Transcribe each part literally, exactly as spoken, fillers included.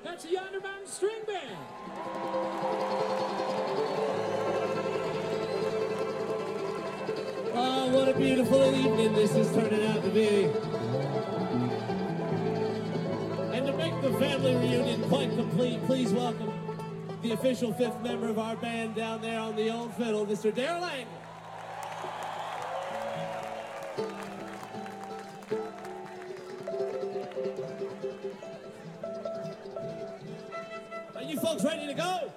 That's the Yonderman String Band. Oh, what a beautiful evening this is turning out to be. And to make the family reunion quite complete, please welcome the official fifth member of our band down there on the old fiddle, Mister Darrell Lang. Are you folks ready to go?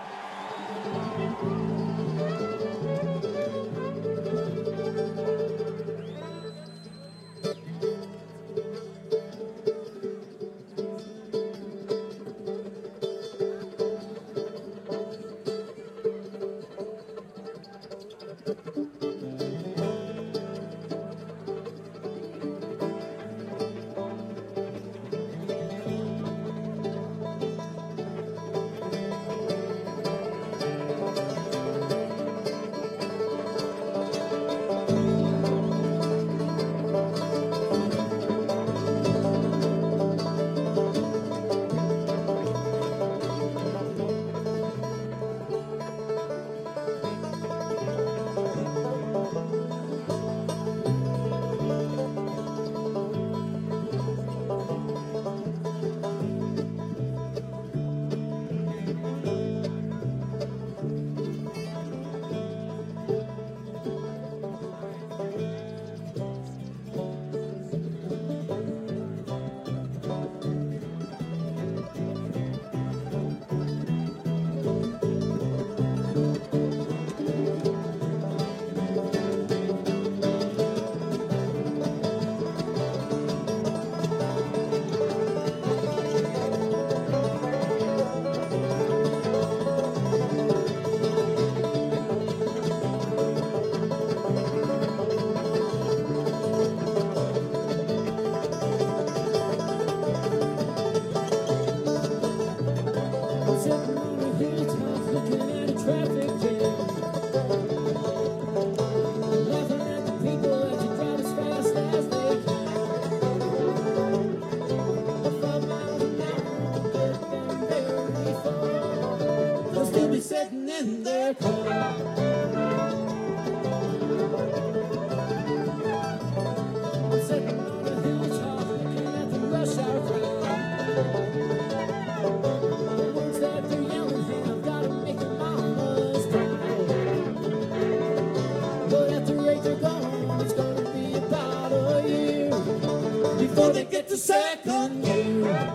Before they get to second gear.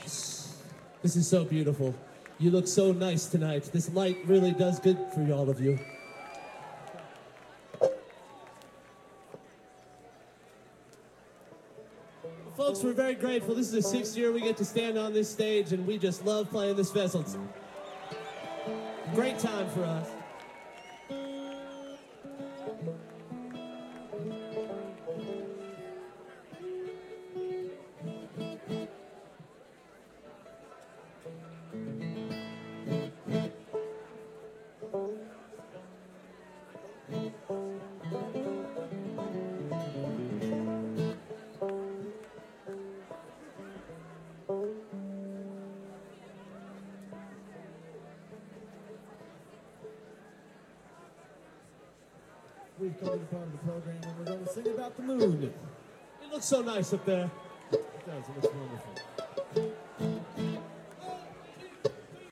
This is so beautiful. You look so nice tonight. This light really does good for all of you. Folks, we're very grateful. This is the sixth year we get to stand on this stage, and we just love playing this festival. It's a great time for us. We've come to the part of the program and we're going to sing about the moon. It looks so nice up there. It does. It looks wonderful.